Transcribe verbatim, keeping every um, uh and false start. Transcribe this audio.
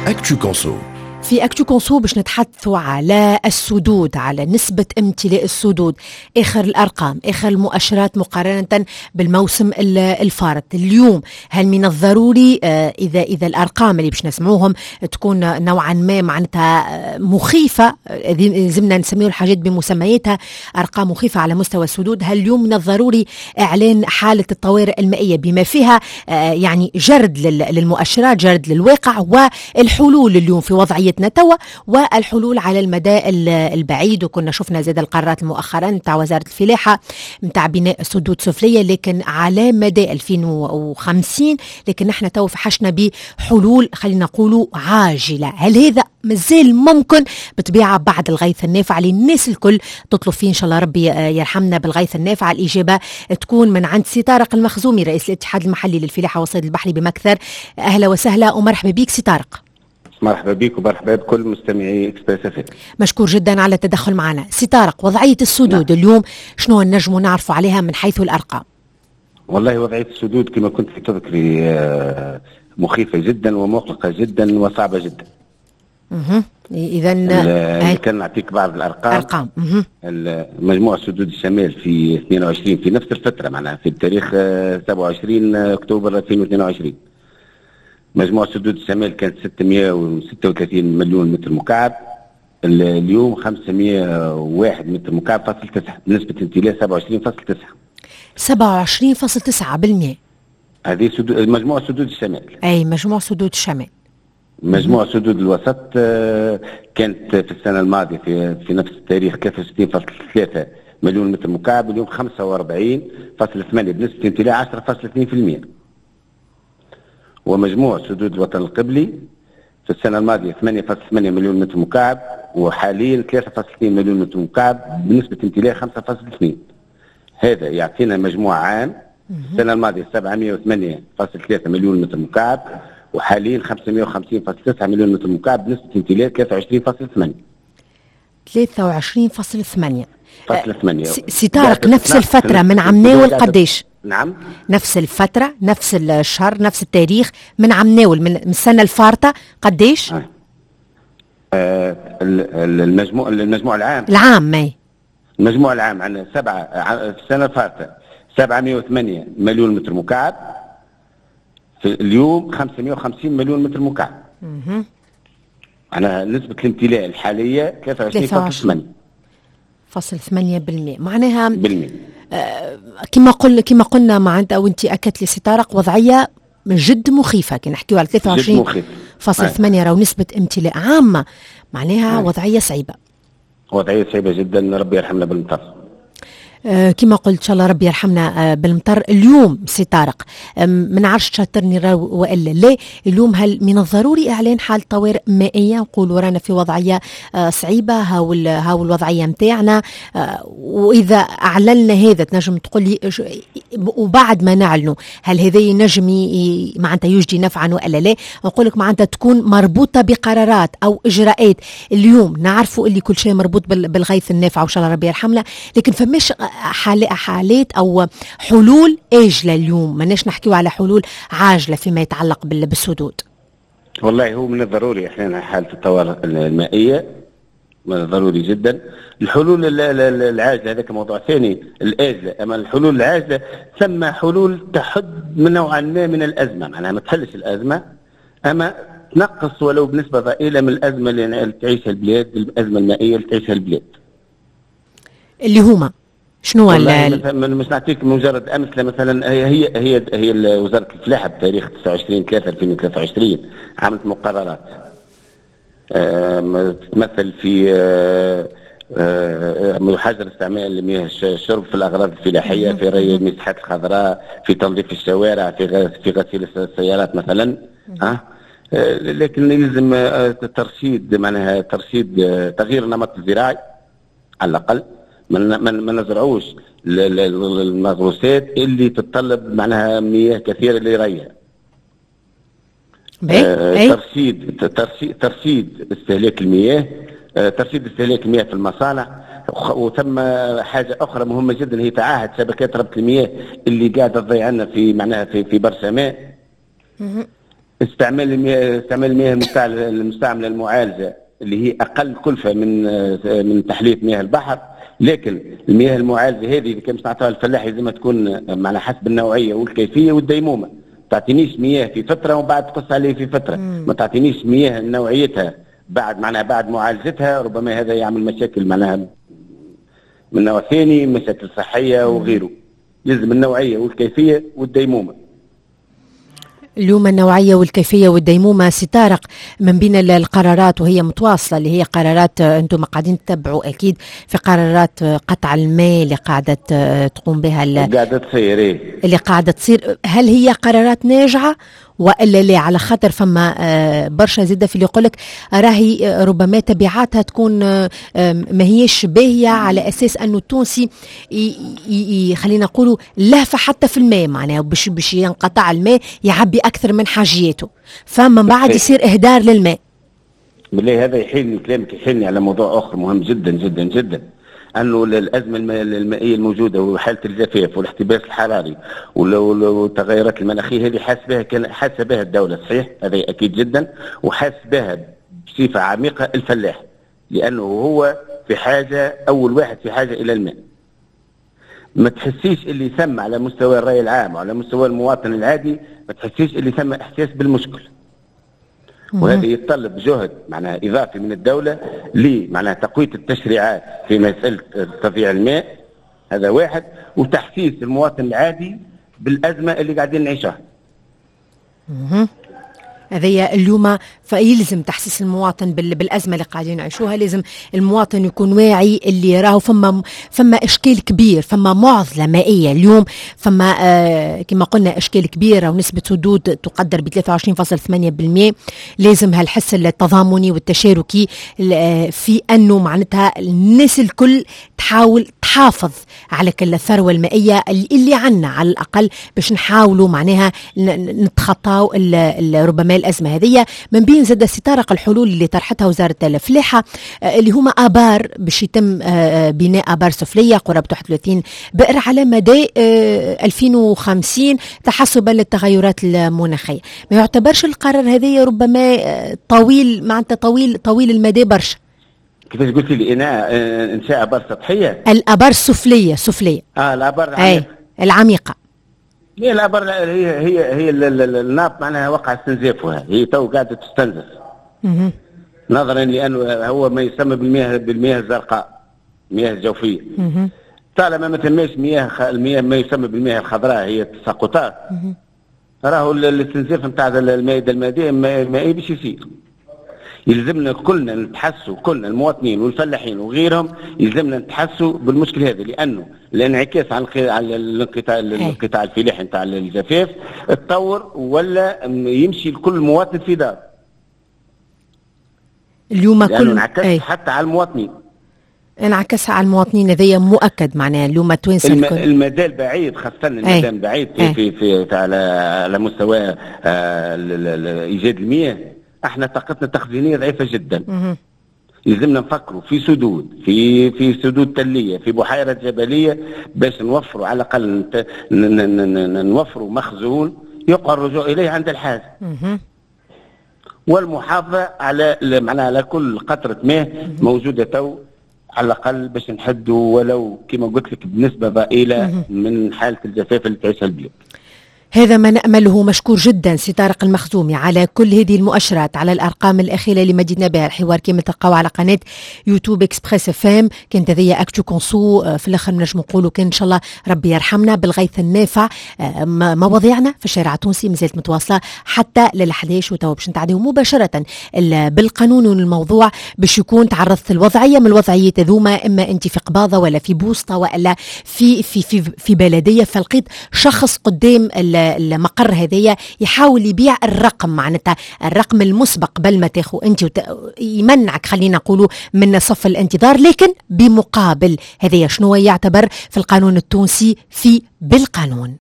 أكتو كونسو. في أكتو كونسو باش نتحدثوا على السدود، على نسبة امتلاء السدود، آخر الأرقام، آخر المؤشرات مقارنة بالموسم الفارط. اليوم هل من الضروري إذا إذا الأرقام اللي باش نسمعوهم تكون نوعا ما معناتها مخيفة، لازمنا نسميه الحاجات بمسمياتها، أرقام مخيفة على مستوى السدود، هل اليوم من الضروري إعلان حالة الطوارئ المائية بما فيها يعني جرد للمؤشرات، جرد للواقع، والحلول اليوم في وضعية توا والحلول على المدى البعيد؟ وكنا شفنا زاد القرارات مؤخرا نتاع وزارة الفلاحة نتاع بناء سدود سفلية، لكن على مدى ألفين وخمسين، لكن نحن تو فحشنا بحلول خلينا نقولوا عاجلة. هل هذا مازال ممكن بطبيعة بعد الغيث النافع اللي الناس الكل تطلب فيه إن شاء الله ربي يرحمنا بالغيث النافع؟ الإجابة تكون من عند سي طارق المخزومي رئيس الاتحاد المحلي للفلاحة والصيد البحري بمكثر. أهلا وسهلا ومرحبا بك سي طارق. مرحبا بك ومرحبا بكل مستمعي اكسبريس اف ام. مشكور جدا على التدخل معنا. سي طارق، وضعية السدود نعم. اليوم شنو نجموا نعرفوا عليها من حيث الأرقام؟ والله وضعية السدود كما كنت تذكري مخيفة جدا ومقلقة جدا وصعبة جدا. اها اذا هاي كان نعطيك بعض الارقام. ارقام مجموع سدود الشمال في اثنين وعشرين في نفس الفترة، معناها في التاريخ سبعة وعشرين أكتوبر ألفين واثنين وعشرين، مجموع سدود الشمال كانت ستمائة وستة وثلاثين مليون متر مكعب، اليوم خمسمائة وواحد متر مكعب فاصل تسعة، بنسبة امتلاء سبعة وعشرين فاصل تسعة. سبعة وعشرين فاصل تسعة بالمئة. هذه سدود مجموع سدود الشمال. أي مجموع سدود الشمال. مجموع سدود الوسط كانت في السنة الماضية في في نفس التاريخ ثلاثة وستين فاصل ثلاثة مليون متر مكعب، اليوم خمسة وأربعين فاصل ثمانية بنسبة امتلاء عشرة فاصل اثنين بالمئة. ومجموع سدود الوطن القبلي في السنة الماضية ثمانية فاصل ثمانية مليون متر مكعب، وحاليا ثلاثة فاصل اثنين مليون متر مكعب بنسبة امتلاء خمسة فاصل اثنين. هذا يعطينا مجموع عام السنة الماضية سبعمائة وثمانية فاصل ثلاثة مليون متر مكعب، وحاليا خمسمائة وخمسين فاصل تسعة مليون متر مكعب بنسبة امتلاء ثلاثة وعشرين فاصل ثمانية. ثلاثة وعشرين فاصل ثمانية. فاصل ثمانية. سي طارق، نفس الفترة من عمناول قديش؟ نعم نفس الفترة، نفس الشهر، نفس التاريخ من عمناول من السنة الفارطة قديش؟ آه. آه المجموع المجموع العام العام ماي المجموع العام عندنا سبعة في السنة الفارطة سبعمائة وثمانية مليون متر مكعب، في اليوم خمسمائة وخمسين مليون متر مكعب. اها على نسبة الامتلاء الحالية ثلاثة وعشرين فاصل ثمانية فاصل ثمانية بالمئة، معناها بالمئة. آه كما قلنا كما قلنا مع انت وانت اكدت لي سي طارق، وضعيه جد مخيفه كي نحكيو على ثلاثة وعشرين فاصل ثمانية راهو نسبه امتلاء عامه، معناها آه. وضعيه صعيبه. وضعيه صعيبه جدا، ربي يرحمنا بالمطر. آه كما قلت ان شاء الله ربي يرحمنا آه بالمطر. اليوم سي طارق آه ما نعرفش تشاطرني والا لا، اليوم هل من الضروري اعلان حال طوارئ مائيه؟ نقولوا رانا في وضعيه آه صعيبه، هاو هاو الوضعيه نتاعنا، آه واذا اعلنا هذا تنجم تقول لي وبعد ما نعلنوا هل هذا ينجم معناتها يجدي نفعا والا لا؟ نقول لك معناتها تكون مربوطه بقرارات او اجراءات. اليوم نعرفوا اللي كل شيء مربوط بالغيث النافع وان شاء الله ربي يرحمنا، لكن فماش حالات او حلول آجلة اليوم، ماناش نحكيو على حلول عاجلة فيما يتعلق بالسدود. والله هو من الضروري احنا حالة الطوارئ المائية من الضروري جدا. الحلول العاجلة هذاك موضوع ثاني، الآجلة. اما الحلول العاجلة ثم حلول تحد من نوعا ما من الأزمة، معناها ما تحلش الأزمة اما تنقص ولو بنسبة ضئيلة من الأزمة اللي تعيشها البلاد، الأزمة المائية اللي تعيشها البلاد. اللي هما شنو مش نعطيك مجرد امثله، مثلا هي هي هي, هي وزاره الفلاحه بتاريخ تسعة وعشرين ثلاثة ألفين وثلاثة وعشرين عملت مقررات تتمثل في حجر استعمال المياه الشرب في الاغراض الفلاحيه، في ري المساحات الخضراء، في تنظيف الشوارع، في في غسيل السيارات مثلا. ها لكن يلزم ترشيد، معناها ترشيد تغيير النمط الزراعي على الاقل. ما ما نزرعوش المغروسات اللي تتطلب معناها مياه كثيره لريها. آه ترشيد ترشيد ترشيد استهلاك المياه، آه ترشيد استهلاك المياه في المصانع. وثم حاجه اخرى مهمه جدا هي تعاهد شبكات ربط المياه اللي قاعده تضيع لنا في معناها في في برشا ماء. استعمال المياه استعمال المياه المستعمله المعالجه اللي هي اقل كلفه من من تحليه مياه البحر، لكن المياه المعالجه هذه اللي كان نعطيها الفلاح لازم تكون على حسب النوعيه والكيفيه والديمومه. ما تعطينيش مياه في فتره وبعد تقص عليه في فتره، مم. ما تعطينيش مياه نوعيتها بعد معناها بعد معالجتها، ربما هذا يعمل مشاكل معناها من نوع ثاني، مشاكل صحيه وغيره. لازم النوعيه والكيفيه والديمومه. اليوم النوعية والكيفية والديمومة سي طارق من بين القرارات، وهي متواصلة اللي هي قرارات أنتم قاعدين تتبعوا أكيد في قرارات قطع الماء اللي قاعدة تقوم بها اللي قاعدة تصير إيه؟ اللي قاعدة تصير. هل هي قرارات ناجعة وإلا لا؟ على خاطر فما برشا زيادة في اللي يقولك راهي ربما تبعاتها تكون ما هيش باهية، على أساس أنه التونسي خلينا نقولوا لهفة حتى في الماء، معناه باش باش ينقطع الماء يعبي أكثر من حاجياته، فما بعد يصير إهدار للماء. بالله هذا يحيلني كلامك، يحيلني على موضوع آخر مهم جدا جدا جدا، أنه الأزمة المائية الموجودة وحالة الجفاف والاحتباس الحراري والتغيرات المناخية هذه حاس بها كان حاس بها الدولة، صحيح هذا أكيد جدا، وحاس بها بصفة عميقة الفلاح، لأنه هو في حاجة أول واحد في حاجة إلى الماء. ما تحسيش اللي ثم على مستوى الرأي العام وعلى مستوى المواطن العادي، ما تحسيش اللي ثم إحساس بالمشكل، وهذا يتطلب جهد معناها إضافي من الدولة لمعناها تقوية التشريعات في مسألة تضييع الماء، هذا واحد، وتحسيس المواطن العادي بالأزمة اللي قاعدين نعيشها. هذه اليوم فيلزم تحسيس المواطن بالأزمة اللي قاعدين نعيشوها، لازم المواطن يكون واعي اللي راهو فما فما إشكال كبير، فما معضلة مائية اليوم، فما آه كما قلنا إشكال كبير ونسبة سدود تقدر ب ثلاثة وعشرين فاصلة ثمانية بالمئة. لازم هالحس التضامني والتشاركي في أنه معناتها الناس الكل تحاول تحافظ على كل الثروة المائية اللي عنا على الأقل، باش نحاولوا معناها نتخطاو ربما الأزمة هذه. من بين زاد ستارق الحلول اللي طرحتها وزارة الفلاحة اللي هما آبار، باش يتم بناء آبار سفلية قرابة واحد وثلاثين بئر على مدى ألفين وخمسين تحسبا للتغيرات المناخية. ما يعتبرش القرار هذه ربما طويل معناتها طويل طويل المدى برشا؟ كيفاش قلت لي إناء إنشاء آبار سطحية؟ الآبار السفلية سفلية اه الآبار العميقة. العميقة هي الآبار هي هي هي الناب معناها وقع استنزافها، هي تو قاعدة تستنزف نظرا لأنه هو ما يسمى بالمياه بالمياه الزرقاء، المياه الجوفية. طالما ما تماش مياه المياه ما يسمى بالمياه الخضراء هي التساقطات، راهو الاستنزاف نتاع المائدة المائية ما باش يصير. يلزمنا كلنا نتحسوا، كلنا المواطنين والفلاحين وغيرهم يلزمنا نتحسوا بالمشكل هذا، لانه الانعكاس على على الانقطاع الانقطاع الفلاحي نتاع الجفاف تطور ولا يمشي لكل مواطن في دار. اليوم كل انعكس حتى على المواطنين، انعكس على المواطنين، هذا مؤكد معناه اليوم التوانسه الم... المجال بعيد، خاصه المجال بعيد في, في في في على على مستوى آه ايجاد المياه. احنا طاقتنا التخزينيه ضعيفه جدا. مه. يلزمنا نفكروا في سدود، في في سدود تليه، في بحيره جبليه، باش نوفروا على الاقل نوفروا مخزون يقع الرجوع اليه عند الحاجه. مه. والمحافظه على معناها على كل قطره ماء موجوده تو على الاقل باش نحدوا ولو كما قلت لك بنسبه ضئيله من حاله الجفاف اللي تعيشها البلاد. هذا ما نأمله. مشكور جدا سي طارق المخزومي على كل هذه المؤشرات، على الأرقام الأخيرة اللي مدينا بها. الحوار كما تلقاو على قناة يوتيوب إكسبريس اف ام. كانت هذه أكتو كونسو، في الآخر نجم نقولوا كان إن شاء الله ربي يرحمنا بالغيث النافع. مواضيعنا في الشارع التونسي مازالت متواصلة حتى للحداش، وتوا باش نتعديو مباشرة بالقانون والموضوع باش يكون تعرضت الوضعية من الوضعيات ذوما، إما أنت في قباضة ولا في بوسطة ولا في في في في بلدية، فلقيت شخص قدام المقر هذايا يحاول يبيع الرقم، معناتها الرقم المسبق قبل ما تاخو انت وت... يمنعك خلينا نقولوا من صف الانتظار، لكن بمقابل هذايا شنو يعتبر في القانون التونسي في بالقانون.